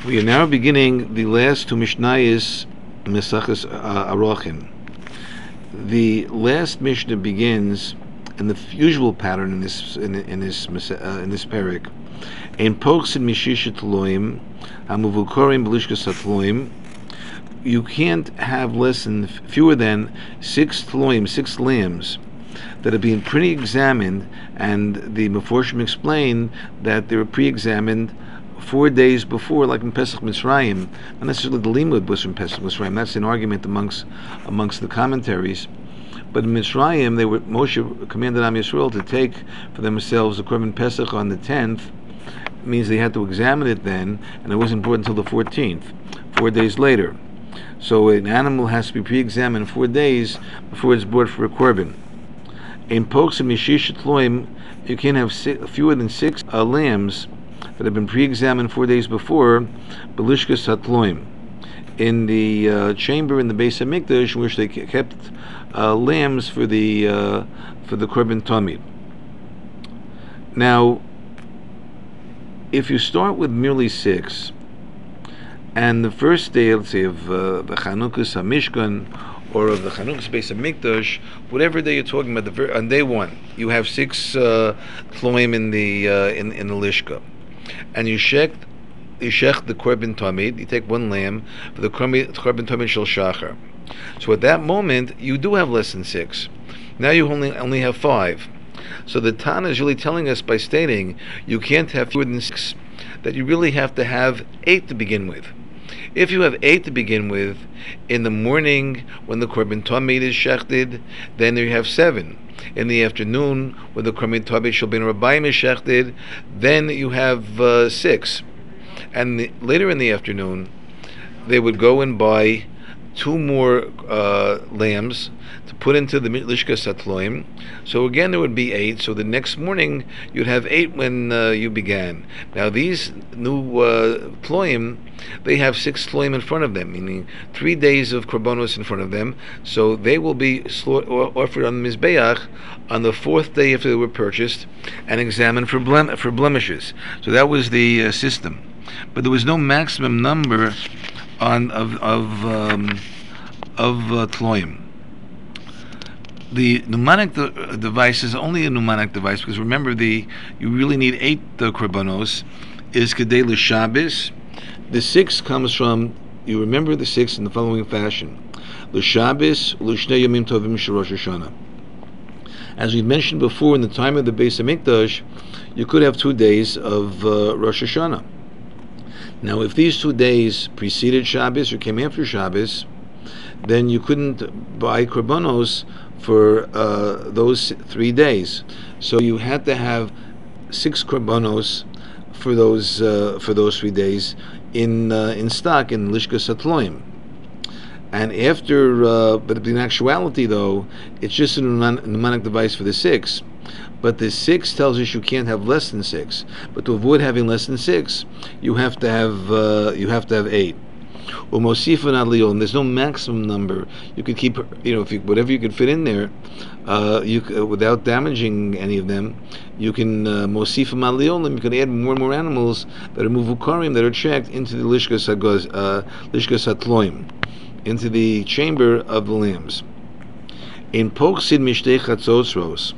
We are now beginning the last two Mishnayos, Mesachos Arochin. The last Mishnah begins in the usual pattern in this parak. In Poksin Mishisha Tloim, Hamuvukorim Belishkas Tloim. You can't have fewer than 6 tloim, 6 lambs that are being pre-examined, and the Meforshim explain that they were pre-examined 4 days before, like in Pesach Mitzrayim. Not necessarily the limud was from Pesach Mitzrayim. That's an argument amongst the commentaries. But in Mitzrayim, Moshe commanded Am Yisrael to take for themselves the Korban Pesach on the 10th. It means they had to examine it then, and it wasn't brought until the 14th, 4 days later. So an animal has to be pre-examined 4 days before it's brought for a korban. In Poksim Mishisha Tloim, you can't have fewer than 6 lambs that have been pre-examined 4 days before, Belishkas Hatloim, in the chamber in the Beis HaMikdash, in which they kept lambs for the Korban Tamid. Now, if you start with merely 6, and the first day, let's say, of the Chanukas HaMishkan, or of the Chanukas Beis HaMikdash, whatever day you're talking about, on day 1, you have 6 tloim in the lishka, and you shech the Korban Tamid. You take 1 lamb for the Korban Tamid Shel Shachar. So at that moment, you do have less than 6. Now you only have 5. So the Tana is really telling us by stating you can't have fewer than 6, that you really have to have 8 to begin with. If you have 8 to begin with, in the morning when the Korban Tamid is shechted, then you have 7. In the afternoon when the Korban Tamid Shel Ben Rabbayim is shechted, then you have 6. And later in the afternoon, they would go and buy 2 more lambs to put into the Lishkas Hatloim. So again, there would be 8. So the next morning, you'd have 8 when you began. Now these new Tloim, they have 6 Tloim in front of them, meaning 3 days of Korbanos in front of them. So they will be offered on the Mizbeach on the 4th day after they were purchased and examined for blemishes. So that was the system. But there was no maximum number of tloim. The mnemonic device is only a mnemonic device because remember, you really need 8 korbanos. Is kedei l'Shabbos. The 6 comes from, you remember the 6 in the following fashion: l'Shabbos, l'shnei yomim tovim shel Rosh Hashanah. As we mentioned before, in the time of the Beis HaMikdash, you could have 2 days of Rosh Hashanah. Now, if these 2 days preceded Shabbos or came after Shabbos, then you couldn't buy korbanos for those 3 days. So you had to have 6 korbanos for those 3 days in stock in Lishkas Hatloim. And after, but in actuality, though, it's just a mnemonic device for the 6. But the 6 tells us you can't have less than 6. But to avoid having less than 6, you have to have 8. Umosifan adliol, and there's no maximum number. You could keep, whatever you could fit in there, without damaging any of them. You can mosifan adliol, and you can add more and more animals that are muvukarim, that are checked into the lishkas hatloim, into the chamber of the lambs. In poksid mishtei chatzosros.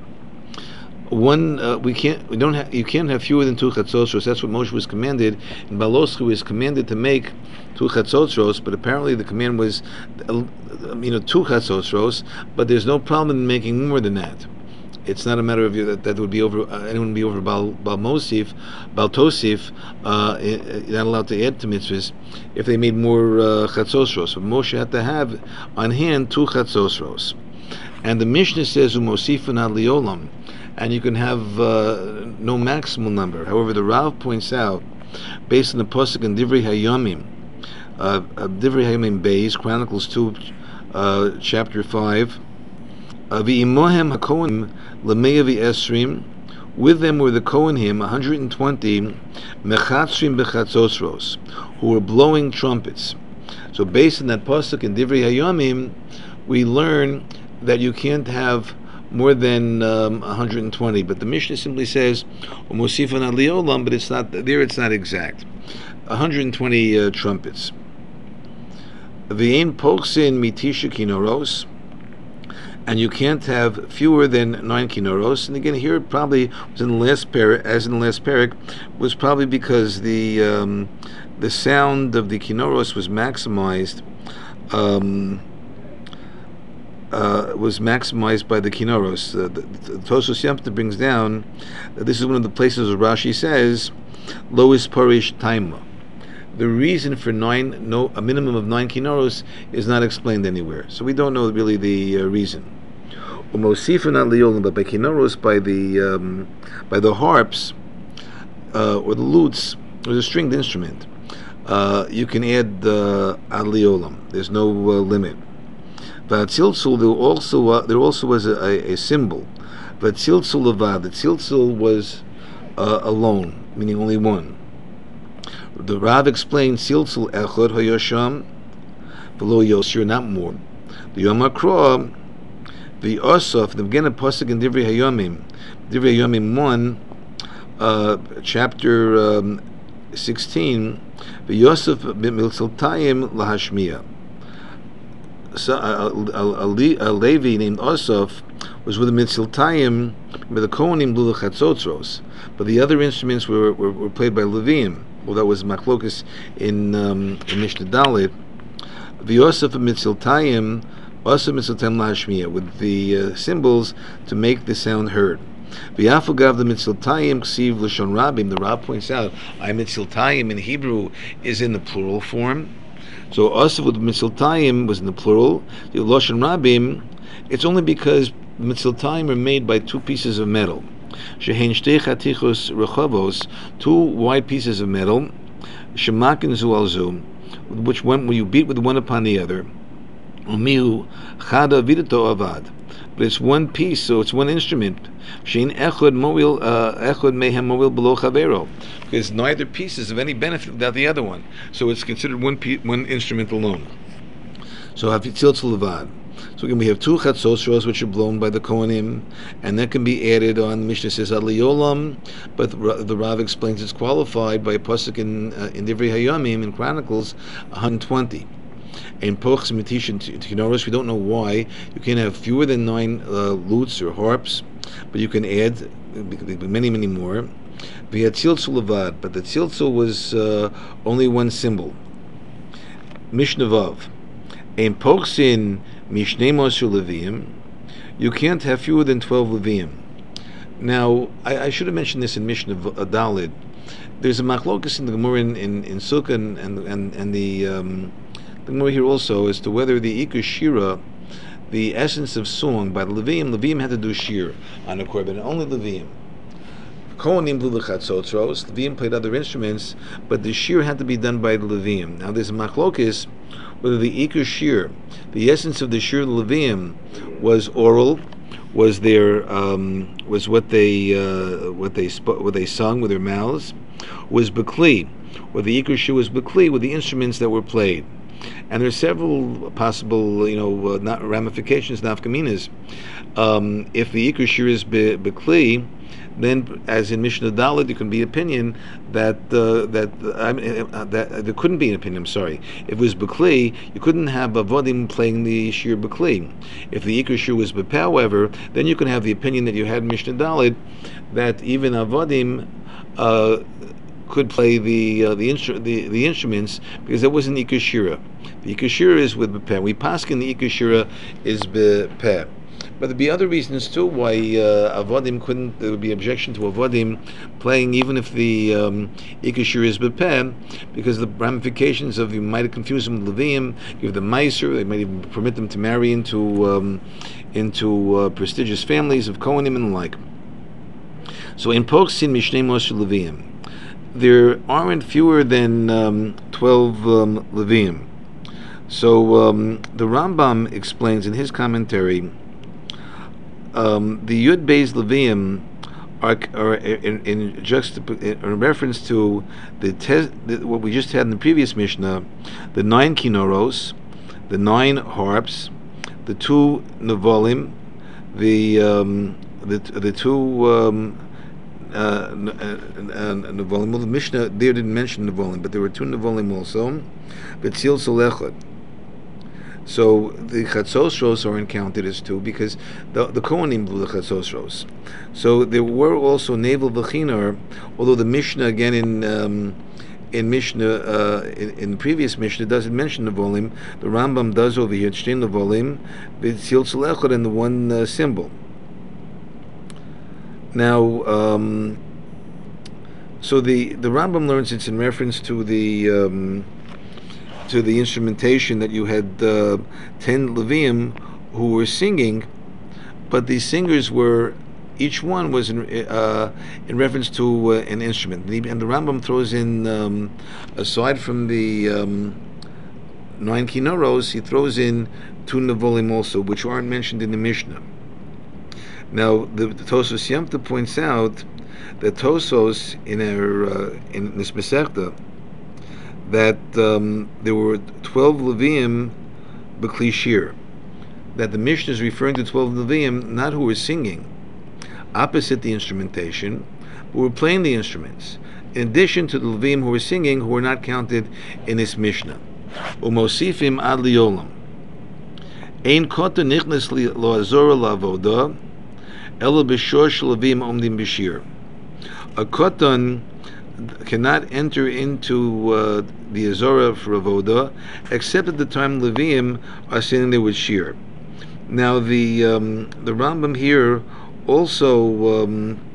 You can't have fewer than 2 chatzotros. That's what Moshe was commanded. And Baloscha was commanded to make 2 chatzotros, but apparently the command was, 2 chatzotros. But there's no problem in making more than that. It's not a matter of that would be over. Anyone would be over Bal Tosif, not allowed to add to mitzvahs if they made more chatzotros. But Moshe had to have on hand 2 chatzotros. And the Mishnah says umosifan ad liolam, and you can have no maximal number. However, the Rav points out, based on the pasuk in Divrei Hayamim, Divrei Hayamim Beis, Chronicles 2, chapter 5, V'imohem hakohanim l'mea v'esrim, with them were the Kohanim, 120, mechatzrim bechatzosros, who were blowing trumpets. So based on that pasuk in Divrei Hayamim, we learn that you can't have more than 120, but the Mishnah simply says "Umosifan aliolam," but it's not there. It's not exact. 120 trumpets. V'ein poksin mitisha kinoros, and you can't have fewer than 9 kinoros. And again, here it probably was in the last parak, as in the last parak, was probably because the sound of the kinoros was maximized. Was maximized by the kinoros. The Tosos Yamta brings down that this is one of the places where Rashi says, "Lois parish taima." The reason for a minimum of 9 kinoros is not explained anywhere, so we don't know really the reason. Umosifan al but by kinoros, by the harps or the lutes or the stringed instrument, you can add ad liolam. There's no limit. But tziltzul, there also was a symbol. But tziltzul levad, the tziltzul was alone, meaning only one. The Rav explained tziltzul echad hayosham below yosir, not more. The Yom HaKra, the Osaf, the beginning of pasuk in Divrei Hayomim 1, chapter 16. The Yosef miltziltayim lahashmiya. So a Levi named Osaf was with the Mitziltayim, with the Kohanim blew the Chatzotzros, but the other instruments were played by Levim. Well, that was Machlokas in Mishnah Dalet. The Osaf of Mitziltayim, also Mitziltayim Lashmiya, with the cymbals to make the sound heard. V'yafugav the Mitziltayim ksiv l'shon rabim. The Rab points out, I Mitziltayim in Hebrew is in the plural form. So Osaf with Mitziltayim was in the plural. The Lashon Rabim, it's only because Mitziltayim are made by 2 pieces of metal. Shehein shtei chatichos rechavos, 2 wide pieces of metal. Shemakin zu al zu, which when you beat with one upon the other. Umihu chada vidato avad. But it's one piece, so it's one instrument. Shein echod mehem moil below chavero, because neither piece is of any benefit without the other one. So it's considered one instrument alone. So hafitziltzul levad. So again, we have 2 chatzos which are blown by the Kohanim, and that can be added on. The Mishnah says ad liolam, but the Rav explains it's qualified by a pasuk in Divrei Hayomim in Chronicles 120. In Pochs Mitish and Kinoros, we don't know why you can't have fewer than 9 lutes or harps, but you can add many more. Via tziltzul levad, but the tziltzul was only one symbol. Mishnah Vav. In Pochsin Mishnemos Levim, you can't have fewer than 12 Levim. Now, I should have mentioned this in Mishnah Dalet. There's a machlokas in the Gemara in Sukkah and the Gemara here also as to whether the Ikus Shira, the essence of song by the Levim had to do shir on a korban, only Levim. Kohanim blew the Chatzotzros, Levim played other instruments, but the shir had to be done by the Levim. Now there's a machlokis whether the Ikus Shir, the essence of the shir of the Levim, was oral, was their was what they sung with their mouths, was Bekli, or the Ikus Shir was Bekli with the instruments that were played. And there are several possible, not ramifications, nafkaminas. If the Ikus Shir is Bekli, then, as in Mishnah Dalet, there can be opinion that there couldn't be an opinion. I'm sorry. If it was Bekli, you couldn't have Avodim playing the Shir Bekli. If the Ikus Shir was Bepeh, however, then you can have the opinion that you had in Mishnah Dalet that even Avodim could play the instruments because it wasn't Ikus Shira. The Ikus Shira is with Bepeh. We paskin the Ikus Shira is Bepeh. But there'd be other reasons too why Avodim couldn't. There would be objection to Avodim playing even if the Ikus Shira is Bepeh, because the ramifications of you might have confused them with Levim, give them Meiser, they might even permit them to marry into prestigious families of Kohanim and the like. So in Poksin Mishnei Moshe Levim, there aren't fewer than 12 Levim. So the Rambam explains in his commentary, the Yud Beis Levim are in reference to what we just had in the previous Mishnah, the 9 kinoros, the 9 harps, the 2 nevolim, the 2 Nevolim. Well, the Mishnah there didn't mention Nevolim, but there were 2 Nevolim also. Betzil Solechot. So the Chatzosros aren't counted as 2 because the Kohanim blew the Chatzosros. So there were also Navel V'chinar, although the Mishnah again in Mishnah in the previous Mishnah doesn't mention Nevolim. The Rambam does over here. Shtein Nevolim, Betzil Solechot, and the 1 symbol. Now, so the Rambam learns it's in reference to the instrumentation that you had 10 Levium who were singing, but the singers were, each one was in reference to an instrument. And the Rambam throws in, aside from the 9 kinoros, he throws in 2 nevolim also, which aren't mentioned in the Mishnah. Now, the Tosos Yamta points out that Tosos in this Masechta, that there were 12 Levium b'kli shir, that the Mishnah is referring to 12 Levium, not who were singing opposite the instrumentation, but were playing the instruments, in addition to the Levium who were singing, who were not counted in this Mishnah. Umosifim ad liolam. Ein kota nichnas lo azora lavoda, ela b'shor shel Levium omdim b'shir. A koton cannot enter into the Azora for Avoda except at the time Levium are sitting there with Shir. Now the Rambam here also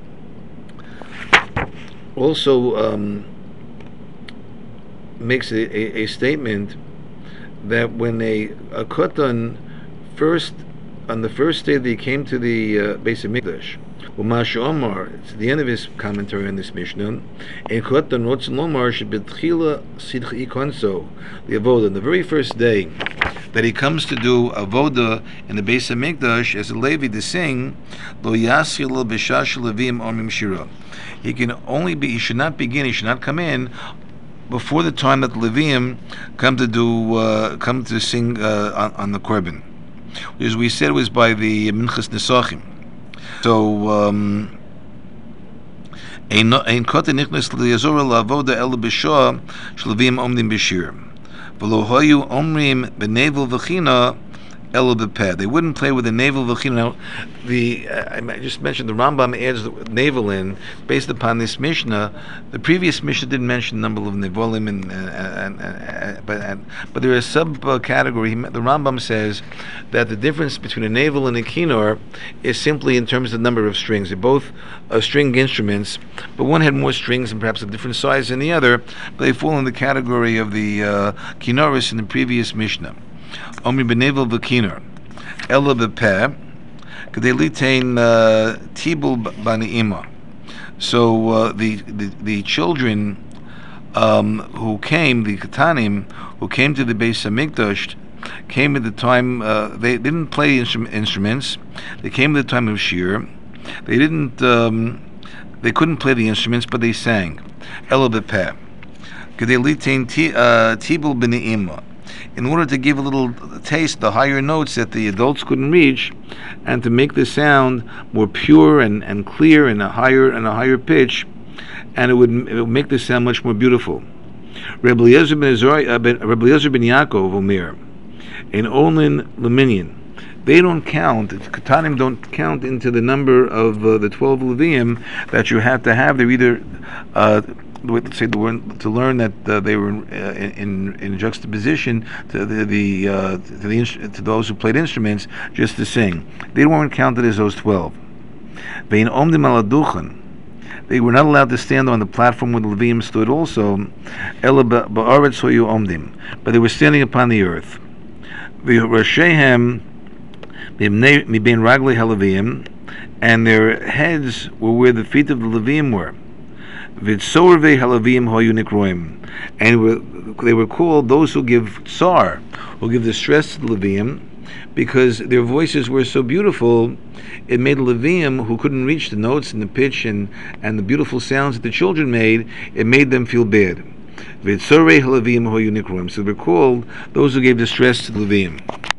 makes a statement that when a koton on the first day that he came to the Beis Hamikdash, Umash Omar, it's the end of his commentary on this Mishnah, in Kotan Rotzen Lomar Shebetchila Sidchi Konso, the Avoda, the very first day that he comes to do Avoda in the Beis Hamikdash as a Levi to sing, Lo Yasil B'Shash Levim Omrim Shira. He should not come in before the time that the Levium come to sing on the Korban. As we said, was by the Minchas Nesachim. So, ein koten nichnas liyazora la'avoda ela b'shah shleviim omdim b'shir, v'lo hoyu omrim b'nevel v'china ela b'peh. They wouldn't play with the navel v'china. Now, I just mentioned the Rambam adds the navel in based upon this Mishnah. The previous Mishnah didn't mention the number of nevolim, but there is a subcategory. The Rambam says that the difference between a navel and a kinnor is simply in terms of the number of strings. They're both string instruments, but one had more strings and perhaps a different size than the other, but they fall in the category of the kinnoris in the previous Mishnah. Omri b'nevel v'kinnor ela b'peh k'dei litain tibul b'ni'ima. So the children who came, the Katanim, who came to the Beis Hamikdash, came at the time, they didn't play instruments, they came at the time of Shir, they couldn't play the instruments, but they sang. Ela b'peh k'dei litain tibul b'ni'ima, in order to give a little taste, the higher notes that the adults couldn't reach, and to make the sound more pure and clear and a higher pitch, and it would make the sound much more beautiful. Rabbi Eliezer ben Yaakov Omer, in Olin Leminian, they don't count, Katanim don't count into the number of the 12 Levium that you have to have. They're either let's say to learn that they were in juxtaposition to those who played instruments, just to sing. They weren't counted as those 12. They were not allowed to stand on the platform where the Levium stood also, but they were standing upon the earth. And their heads were where the feet of the Levium were. And they were called those who give tsar, who give distress to the Levium, because their voices were so beautiful, it made the Levium, who couldn't reach the notes and the pitch and the beautiful sounds that the children made, it made them feel bad. So they're called those who gave distress to the Levium.